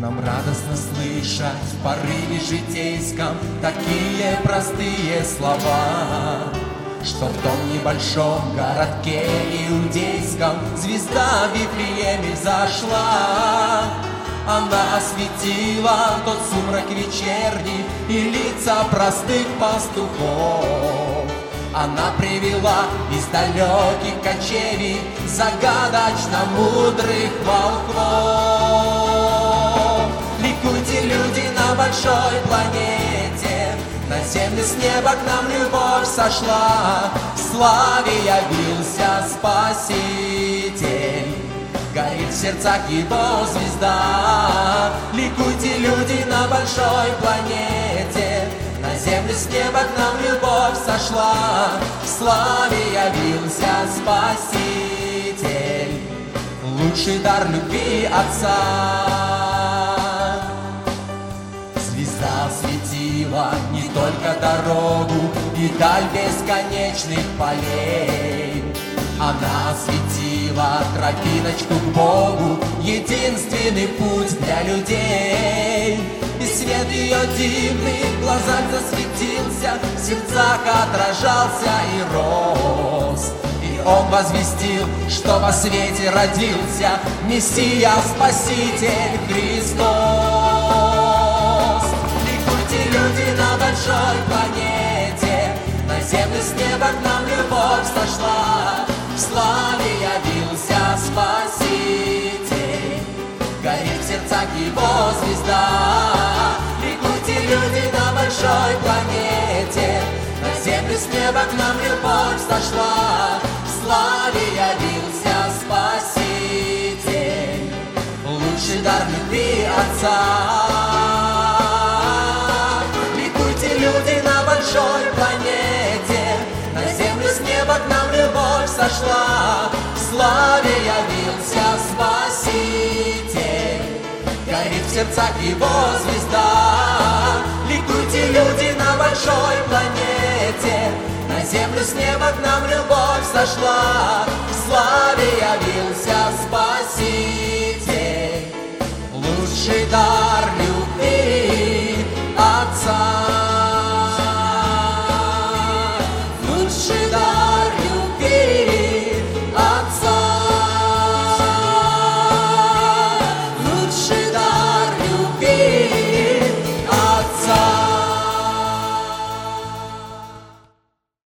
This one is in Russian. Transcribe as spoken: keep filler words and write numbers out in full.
Нам радостно слышать в порыве житейском такие простые слова, что в том небольшом городке иудейском звезда в Вифлееме зашла. Она осветила тот сумрак вечерний и лица простых пастухов. Она привела из далеких кочевий загадочно мудрых волхвов. Ликуйте, люди, на большой планете, на землю с неба к нам любовь сошла. В славе явился Спаситель, горит в сердцах его звезда. Ликуйте, люди, на большой планете, на землю с неба к нам любовь сошла. В славе явился Спаситель, лучший дар любви Отца. Звезда осветила не только дорогу и даль бесконечных полей. Она осветила тропиночку к Богу, единственный путь для людей. И свет ее дивный в глазах засветился, в сердцах отражался и рос. И он возвестил, что во свете родился Мессия, Спаситель Христос. Ликуйте, люди, на большой планете, на землю с неба к нам любовь сошла. В славе явился Спаситель, горит в сердцах его звезда. Ликуйте, люди, на большой планете, на землю с неба к нам любовь сошла. В славе явился Спаситель, лучший дар любви Отца. Ликуйте, люди, на большой планете, на землю с неба к нам любовь сошла. В славе явился Спаситель, горит в сердцах его звезда. Ликуйте, люди, на большой планете, на землю с неба к нам любовь сошла. В славе явился Спаситель, лучший дар любви Отца.